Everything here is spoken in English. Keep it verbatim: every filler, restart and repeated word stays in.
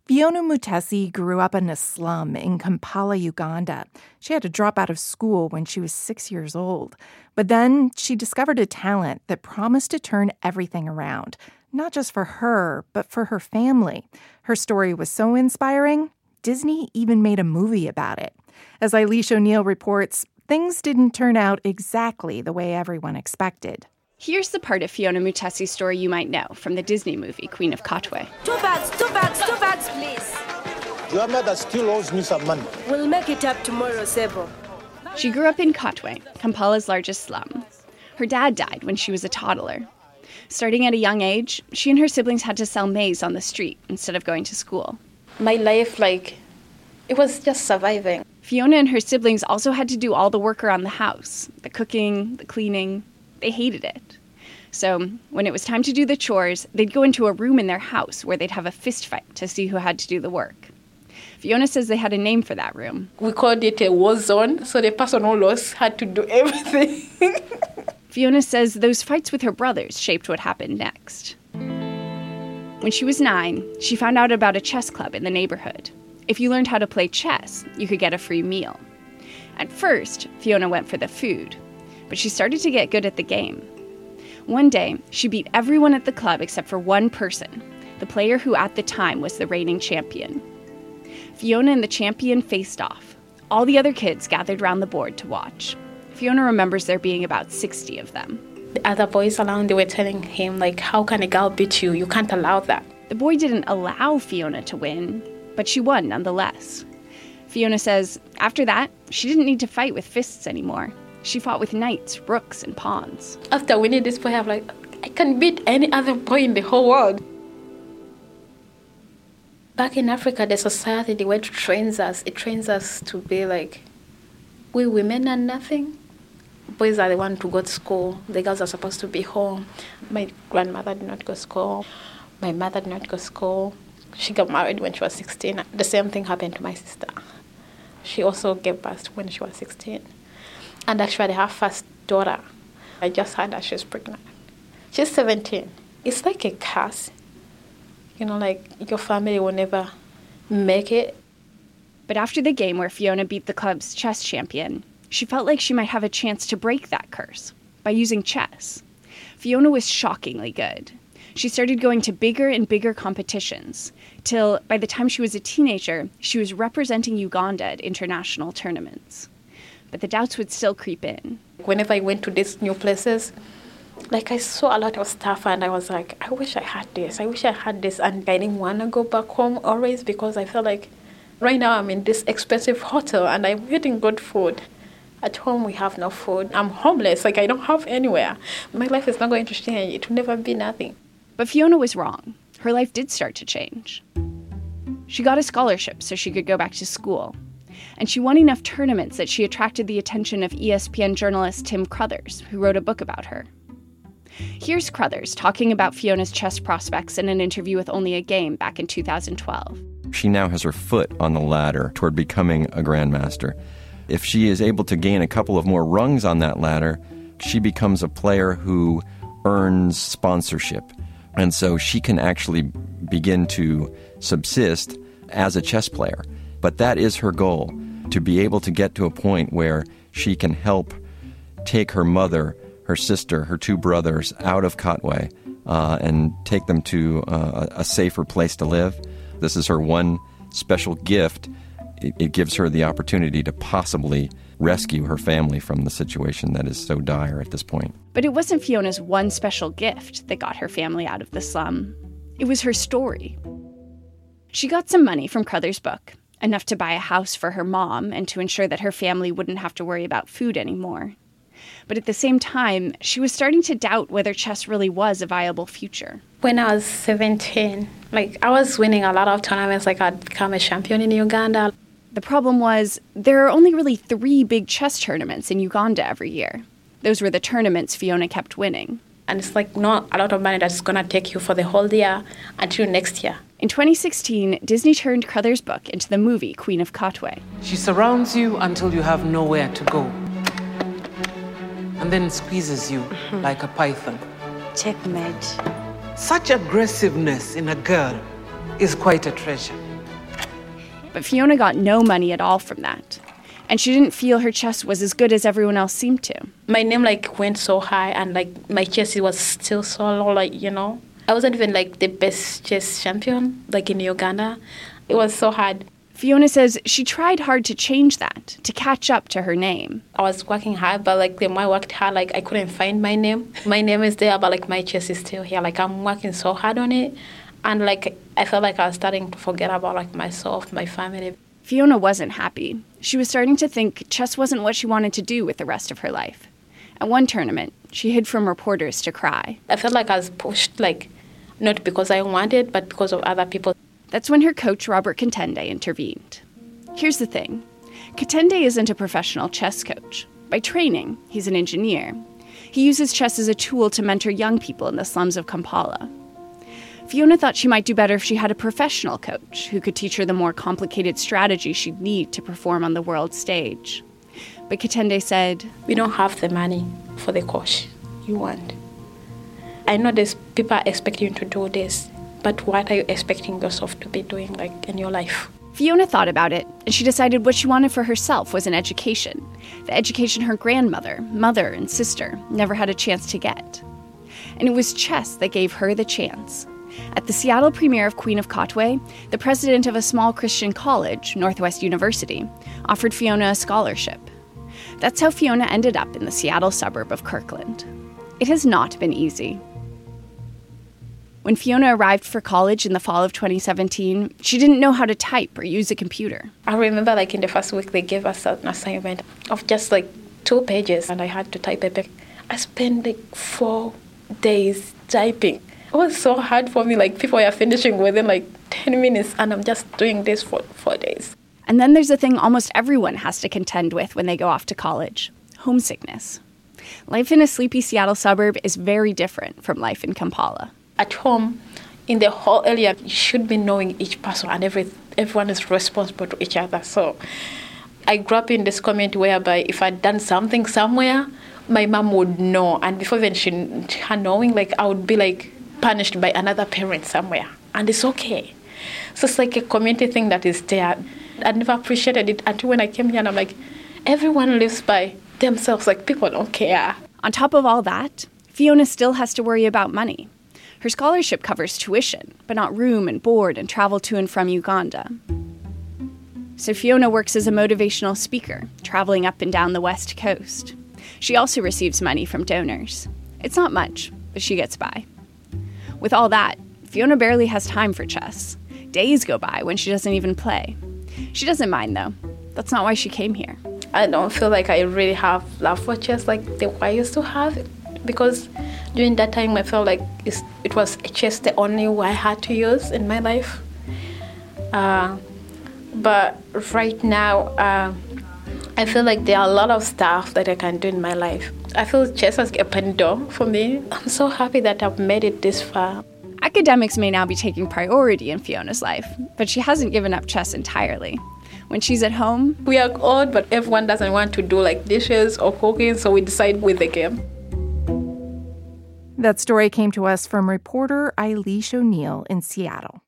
Fiona Mutesi grew up in a slum in Kampala, Uganda. She had to drop out of school when she was six years old. But then she discovered a talent that promised to turn everything around, not just for her, but for her family. Her story was so inspiring, Disney even made a movie about it. As Eilish O'Neill reports, things didn't turn out exactly the way everyone expected. Here's the part of Fiona Mutesi's story you might know from the Disney movie Queen of Katwe. Two bags, two bags, two bags, please. Your mother still owes me some money. We'll make it up tomorrow, Sebo. She grew up in Katwe, Kampala's largest slum. Her dad died when she was a toddler. Starting at a young age, she and her siblings had to sell maize on the street instead of going to school. My life, like, it was just surviving. Fiona and her siblings also had to do all the work around the house, the cooking, the cleaning. They hated it. So when it was time to do the chores, they'd go into a room in their house where they'd have a fist fight to see who had to do the work. Fiona says they had a name for that room. We called it a war zone, so the person who lost had to do everything. Fiona says those fights with her brothers shaped what happened next. When she was nine, she found out about a chess club in the neighborhood. If you learned how to play chess, you could get a free meal. At first, Fiona went for the food, but she started to get good at the game. One day, she beat everyone at the club except for one person, the player who at the time was the reigning champion. Fiona and the champion faced off. All the other kids gathered round the board to watch. Fiona remembers there being about sixty of them. The other boys around, they were telling him, like, how can a girl beat you? You can't allow that. The boy didn't allow Fiona to win, but she won nonetheless. Fiona says, after that, she didn't need to fight with fists anymore. She fought with knights, rooks, and pawns. After winning this boy, I'm like, I can beat any other boy in the whole world. Back in Africa, the society, the way it trains us, it trains us to be like, we women are nothing. Boys are the ones to go to school. The girls are supposed to be home. My grandmother did not go to school. My mother did not go to school. She got married when she was sixteen. The same thing happened to my sister. She also gave birth when she was sixteen. And actually, her first daughter, I just heard that she's pregnant. She's seventeen. It's like a curse. You know, like your family will never make it. But after the game where Fiona beat the club's chess champion, she felt like she might have a chance to break that curse by using chess. Fiona was shockingly good. She started going to bigger and bigger competitions, till by the time she was a teenager, she was representing Uganda at international tournaments. But the doubts would still creep in. Whenever I went to these new places, like I saw a lot of stuff and I was like, I wish I had this, I wish I had this. And I didn't want to go back home always because I felt like right now I'm in this expensive hotel and I'm getting good food. At home we have no food. I'm homeless, like I don't have anywhere. My life is not going to change. It will never be nothing. But Fiona was wrong. Her life did start to change. She got a scholarship so she could go back to school. And she won enough tournaments that she attracted the attention of E S P N journalist Tim Crothers, who wrote a book about her. Here's Crothers talking about Fiona's chess prospects in an interview with Only a Game back in two thousand twelve. She now has her foot on the ladder toward becoming a grandmaster. If she is able to gain a couple of more rungs on that ladder, she becomes a player who earns sponsorship. And so she can actually begin to subsist as a chess player. But that is her goal, to be able to get to a point where she can help take her mother, her sister, her two brothers out of Katwe uh, and take them to uh, a safer place to live. This is her one special gift. It, it gives her the opportunity to possibly rescue her family from the situation that is so dire at this point. But it wasn't Fiona's one special gift that got her family out of the slum. It was her story. She got some money from Crothers' book, enough to buy a house for her mom and to ensure that her family wouldn't have to worry about food anymore. But at the same time, she was starting to doubt whether chess really was a viable future. When I was seventeen, like I was winning a lot of tournaments, like I'd become a champion in Uganda. The problem was, there are only really three big chess tournaments in Uganda every year. Those were the tournaments Fiona kept winning. And it's like not a lot of money that's going to take you for the whole year until next year. In twenty sixteen, Disney turned Crothers' book into the movie Queen of Katwe. She surrounds you until you have nowhere to go. And then squeezes you mm-hmm. like a python. Checkmate. Such aggressiveness in a girl is quite a treasure. But Fiona got no money at all from that. And she didn't feel her chess was as good as everyone else seemed to. My name, like, went so high, and, like, my chess was still so low, like, you know. I wasn't even, like, the best chess champion, like, in Uganda. It was so hard. Fiona says she tried hard to change that, to catch up to her name. I was working hard, but, like, the more I worked hard, like, I couldn't find my name. My name is there, but, like, my chess is still here. Like, I'm working so hard on it. And, like, I felt like I was starting to forget about, like, myself, my family. Fiona wasn't happy. She was starting to think chess wasn't what she wanted to do with the rest of her life. At one tournament, she hid from reporters to cry. I felt like I was pushed, like, not because I wanted, but because of other people. That's when her coach, Robert Katende, intervened. Here's the thing. Katende isn't a professional chess coach. By training, he's an engineer. He uses chess as a tool to mentor young people in the slums of Kampala. Fiona thought she might do better if she had a professional coach who could teach her the more complicated strategy she'd need to perform on the world stage. But Katende said, "We don't have the money for the coach you want. I know there's people expecting you to do this, but what are you expecting yourself to be doing, like, in your life?" Fiona thought about it, and she decided what she wanted for herself was an education. The education her grandmother, mother, and sister never had a chance to get. And it was chess that gave her the chance. At the Seattle premiere of Queen of Katwe, the president of a small Christian college, Northwest University, offered Fiona a scholarship. That's how Fiona ended up in the Seattle suburb of Kirkland. It has not been easy. When Fiona arrived for college in the fall of twenty seventeen, she didn't know how to type or use a computer. I remember, like, in the first week, they gave us an assignment of just, like, two pages, and I had to type it back. I spent, like, four days typing. It was so hard for me. Like, people are finishing within, like, ten minutes, and I'm just doing this for four days. And then there's a thing almost everyone has to contend with when they go off to college: homesickness. Life in a sleepy Seattle suburb is very different from life in Kampala. At home, in the whole area, you should be knowing each person, and every, everyone is responsible to each other. So I grew up in this community whereby if I'd done something somewhere, my mom would know. And before even she, her knowing, like, I would be, like, punished by another parent somewhere. And it's okay. So it's like a community thing that is there. I never appreciated it until when I came here, and I'm like, everyone lives by themselves. Like, people don't care. On top of all that, Fiona still has to worry about money. Her scholarship covers tuition, but not room and board and travel to and from Uganda. So Fiona works as a motivational speaker, traveling up and down the West Coast. She also receives money from donors. It's not much, but she gets by. With all that, Fiona barely has time for chess. Days go by when she doesn't even play. She doesn't mind, though. That's not why she came here. I don't feel like I really have love for chess like the way I used to have it, because during that time I felt like it's, it was chess the only way I had to use in my life. Uh, but right now, uh, I feel like there are a lot of stuff that I can do in my life. I feel chess has opened the door for me. I'm so happy that I've made it this far. Academics may now be taking priority in Fiona's life, but she hasn't given up chess entirely. When she's at home, we are old, but everyone doesn't want to do, like, dishes or cooking, so we decide with the game. That story came to us from reporter Eilish O'Neill in Seattle.